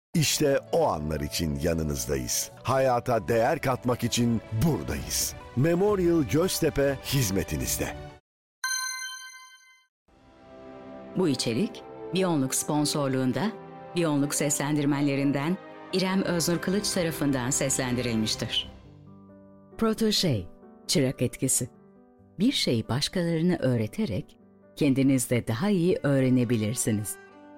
İşte o anlar için yanınızdayız. Hayata değer katmak için buradayız. Memorial Göztepe hizmetinizde. Bu içerik, Biyonluk sponsorluğunda, Biyonluk seslendirmenlerinden İrem Öznur Kılıç tarafından seslendirilmiştir. Prototey, çırak etkisi. Bir şeyi başkalarına öğreterek, kendiniz de daha iyi öğrenebilirsiniz.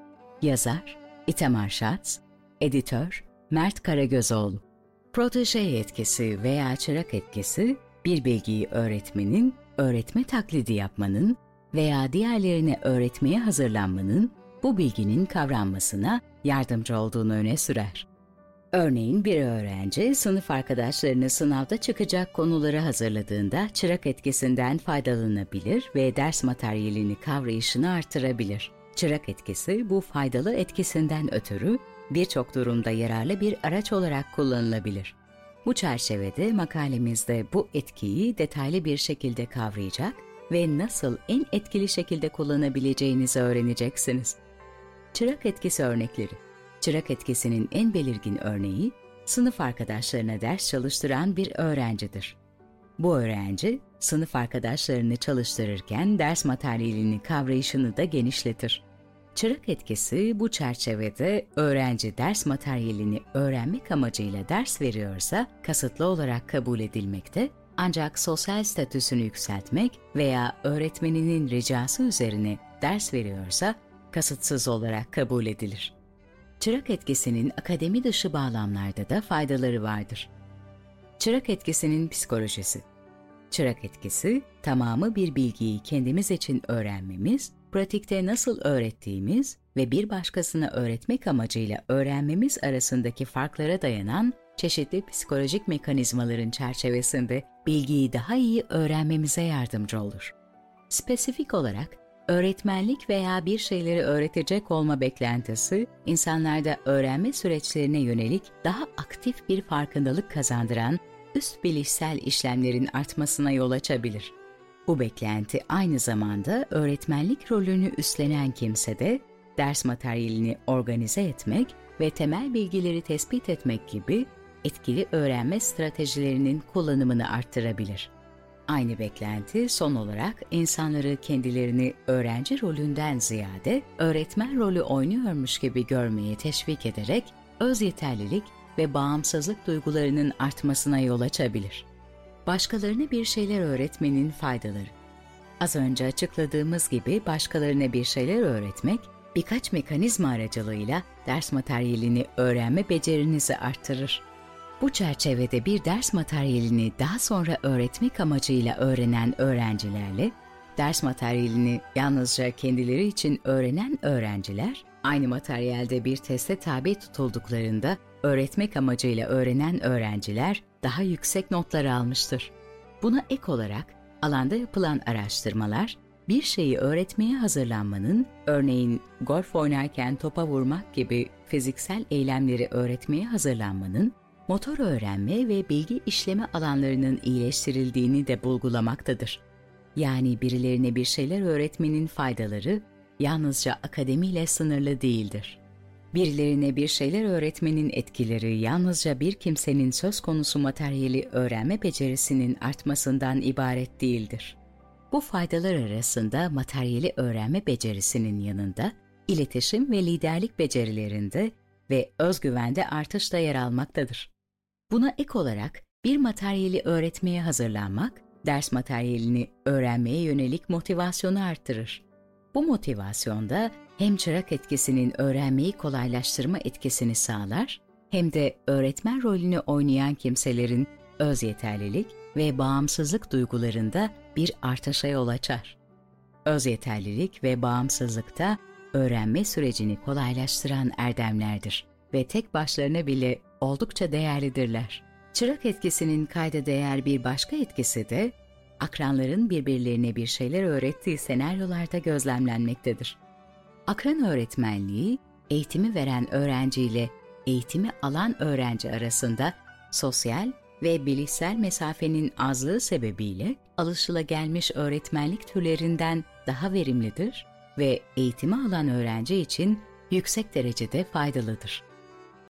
Yazar, İtamar Şats, editör, Mert Karagözoğlu. Prototey etkisi veya çırak etkisi, bir bilgiyi öğretmenin, öğretme taklidi yapmanın veya diğerlerine öğretmeye hazırlanmanın bu bilginin kavranmasına yardımcı olduğunu öne sürer. Örneğin bir öğrenci sınıf arkadaşlarını sınavda çıkacak konuları hazırladığında çırak etkisinden faydalanabilir ve ders materyalini kavrayışını artırabilir. Çırak etkisi bu faydalı etkisinden ötürü birçok durumda yararlı bir araç olarak kullanılabilir. Bu çerçevede makalemizde bu etkiyi detaylı bir şekilde kavrayacak ve nasıl en etkili şekilde kullanabileceğinizi öğreneceksiniz. Çırak etkisi örnekleri. Çırak etkisinin en belirgin örneği, sınıf arkadaşlarına ders çalıştıran bir öğrencidir. Bu öğrenci, sınıf arkadaşlarını çalıştırırken ders materyalini kavrayışını da genişletir. Çırak etkisi bu çerçevede öğrenci ders materyalini öğrenmek amacıyla ders veriyorsa kasıtlı olarak kabul edilmekte, ancak sosyal statüsünü yükseltmek veya öğretmeninin ricası üzerine ders veriyorsa kasıtsız olarak kabul edilir. Çırak etkisinin akademi dışı bağlamlarda da faydaları vardır. Çırak etkisinin psikolojisi. Çırak etkisi, tamamı bir bilgiyi kendimiz için öğrenmemiz, pratikte nasıl öğrettiğimiz ve bir başkasına öğretmek amacıyla öğrenmemiz arasındaki farklara dayanan çeşitli psikolojik mekanizmaların çerçevesinde bilgiyi daha iyi öğrenmemize yardımcı olur. Spesifik olarak, öğretmenlik veya bir şeyleri öğretecek olma beklentisi, insanlarda öğrenme süreçlerine yönelik daha aktif bir farkındalık kazandıran üst bilişsel işlemlerin artmasına yol açabilir. Bu beklenti aynı zamanda öğretmenlik rolünü üstlenen kimsede, ders materyalini organize etmek ve temel bilgileri tespit etmek gibi etkili öğrenme stratejilerinin kullanımını arttırabilir. Aynı beklenti son olarak insanları kendilerini öğrenci rolünden ziyade öğretmen rolü oynuyormuş gibi görmeye teşvik ederek öz yeterlilik ve bağımsızlık duygularının artmasına yol açabilir. Başkalarına bir şeyler öğretmenin faydaları. Az önce açıkladığımız gibi başkalarına bir şeyler öğretmek, birkaç mekanizma aracılığıyla ders materyalini öğrenme becerinizi arttırır. Bu çerçevede bir ders materyalini daha sonra öğretmek amacıyla öğrenen öğrencilerle, ders materyalini yalnızca kendileri için öğrenen öğrenciler, aynı materyalde bir teste tabi tutulduklarında öğretmek amacıyla öğrenen öğrenciler daha yüksek notlar almıştır. Buna ek olarak, alanda yapılan araştırmalar, bir şeyi öğretmeye hazırlanmanın, örneğin golf oynarken topa vurmak gibi fiziksel eylemleri öğretmeye hazırlanmanın, motor öğrenme ve bilgi işleme alanlarının iyileştirildiğini de bulgulamaktadır. Yani birilerine bir şeyler öğretmenin faydaları yalnızca akademiyle sınırlı değildir. Birilerine bir şeyler öğretmenin etkileri yalnızca bir kimsenin söz konusu materyali öğrenme becerisinin artmasından ibaret değildir. Bu faydalar arasında materyali öğrenme becerisinin yanında iletişim ve liderlik becerilerinde ve özgüvende artış da yer almaktadır. Buna ek olarak bir materyali öğretmeye hazırlanmak, ders materyalini öğrenmeye yönelik motivasyonu artırır. Bu motivasyonda hem çırak etkisinin öğrenmeyi kolaylaştırma etkisini sağlar, hem de öğretmen rolünü oynayan kimselerin öz yeterlilik ve bağımsızlık duygularında bir artışa yol açar. Öz yeterlilik ve bağımsızlıkta öğrenme sürecini kolaylaştıran erdemlerdir ve tek başlarına bile oldukça değerlidirler. Çırak etkisinin kayda değer bir başka etkisi de, akranların birbirlerine bir şeyler öğrettiği senaryolarda gözlemlenmektedir. Akran öğretmenliği, eğitimi veren öğrenci ile eğitimi alan öğrenci arasında sosyal ve bilişsel mesafenin azlığı sebebiyle alışılagelmiş öğretmenlik türlerinden daha verimlidir ve eğitimi alan öğrenci için yüksek derecede faydalıdır.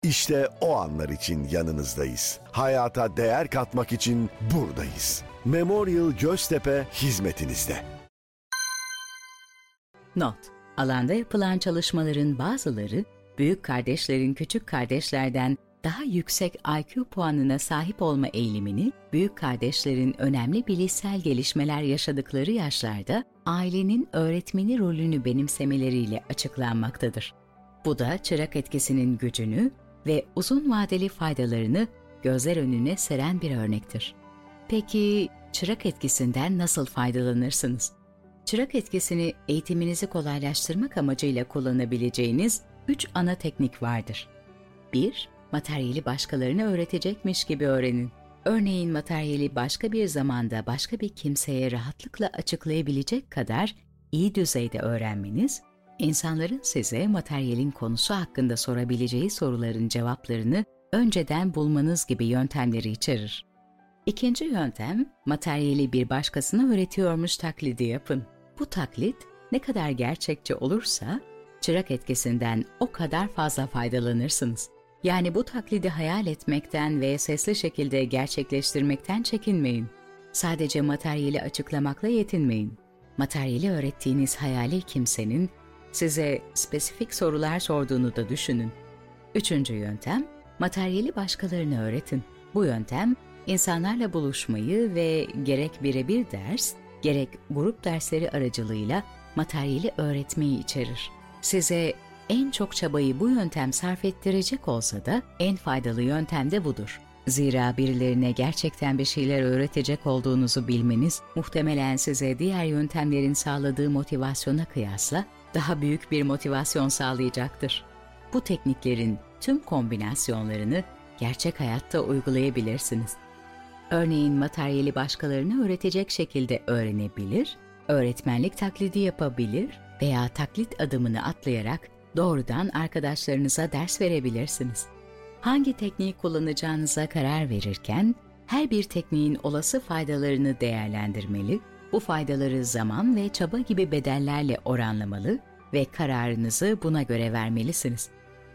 İşte o anlar için yanınızdayız. Hayata değer katmak için buradayız. Memorial Göztepe hizmetinizde. Not: Alanda yapılan çalışmaların bazıları, büyük kardeşlerin küçük kardeşlerden daha yüksek IQ puanına sahip olma eğilimini, büyük kardeşlerin önemli bilişsel gelişmeler yaşadıkları yaşlarda ailenin öğretmeni rolünü benimsemeleriyle açıklanmaktadır. Bu da çırak etkisinin gücünü ve uzun vadeli faydalarını gözler önüne seren bir örnektir. Peki çırak etkisinden nasıl faydalanırsınız? Çırak etkisini eğitiminizi kolaylaştırmak amacıyla kullanabileceğiniz 3 ana teknik vardır. 1. Materyali başkalarına öğretecekmiş gibi öğrenin. Örneğin materyali başka bir zamanda başka bir kimseye rahatlıkla açıklayabilecek kadar iyi düzeyde öğrenmeniz, insanların size materyalin konusu hakkında sorabileceği soruların cevaplarını önceden bulmanız gibi yöntemleri içerir. İkinci yöntem, materyali bir başkasına öğretiyormuş taklidi yapın. Bu taklit ne kadar gerçekçi olursa, çırak etkisinden o kadar fazla faydalanırsınız. Yani bu taklidi hayal etmekten ve sesli şekilde gerçekleştirmekten çekinmeyin. Sadece materyali açıklamakla yetinmeyin. Materyali öğrettiğiniz hayali kimsenin size spesifik sorular sorduğunu da düşünün. Üçüncü yöntem, materyali başkalarına öğretin. Bu yöntem, insanlarla buluşmayı ve gerek birebir ders, gerek grup dersleri aracılığıyla materyali öğretmeyi içerir. Size en çok çabayı bu yöntem sarf ettirecek olsa da en faydalı yöntem de budur. Zira birilerine gerçekten bir şeyler öğretecek olduğunuzu bilmeniz, muhtemelen size diğer yöntemlerin sağladığı motivasyona kıyasla daha büyük bir motivasyon sağlayacaktır. Bu tekniklerin tüm kombinasyonlarını gerçek hayatta uygulayabilirsiniz. Örneğin materyali başkalarına öğretecek şekilde öğrenebilir, öğretmenlik taklidi yapabilir veya taklit adımını atlayarak doğrudan arkadaşlarınıza ders verebilirsiniz. Hangi tekniği kullanacağınıza karar verirken, her bir tekniğin olası faydalarını değerlendirmeli, bu faydaları zaman ve çaba gibi bedellerle oranlamalı ve kararınızı buna göre vermelisiniz.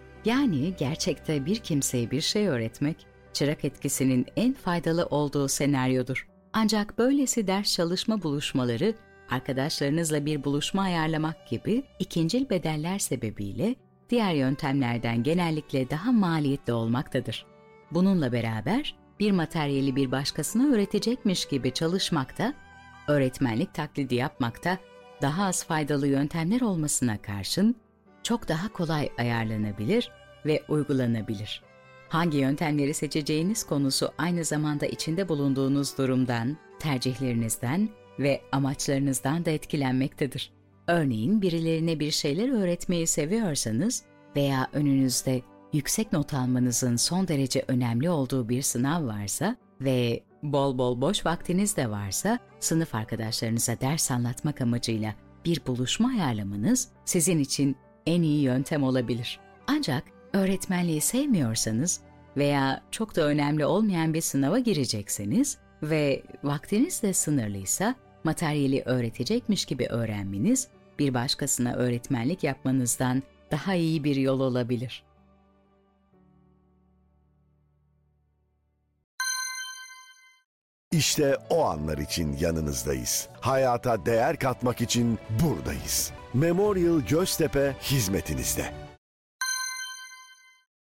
Yani gerçekte bir kimseye bir şey öğretmek, çırak etkisinin en faydalı olduğu senaryodur. Ancak böylesi ders çalışma buluşmaları, arkadaşlarınızla bir buluşma ayarlamak gibi ikincil bedeller sebebiyle diğer yöntemlerden genellikle daha maliyetli olmaktadır. Bununla beraber bir materyali bir başkasına öğretecekmiş gibi çalışmakta, öğretmenlik taklidi yapmakta daha az faydalı yöntemler olmasına karşın çok daha kolay ayarlanabilir ve uygulanabilir. Hangi yöntemleri seçeceğiniz konusu aynı zamanda içinde bulunduğunuz durumdan, tercihlerinizden ve amaçlarınızdan da etkilenmektedir. Örneğin birilerine bir şeyler öğretmeyi seviyorsanız veya önünüzde yüksek not almanızın son derece önemli olduğu bir sınav varsa ve bol bol boş vaktiniz de varsa, sınıf arkadaşlarınıza ders anlatmak amacıyla bir buluşma ayarlamanız sizin için en iyi yöntem olabilir. Ancak öğretmenliği sevmiyorsanız veya çok da önemli olmayan bir sınava girecekseniz ve vaktiniz de sınırlıysa, materyali öğretecekmiş gibi öğrenmeniz, bir başkasına öğretmenlik yapmanızdan daha iyi bir yol olabilir. İşte o anlar için yanınızdayız. Hayata değer katmak için buradayız. Memorial Göztepe hizmetinizde.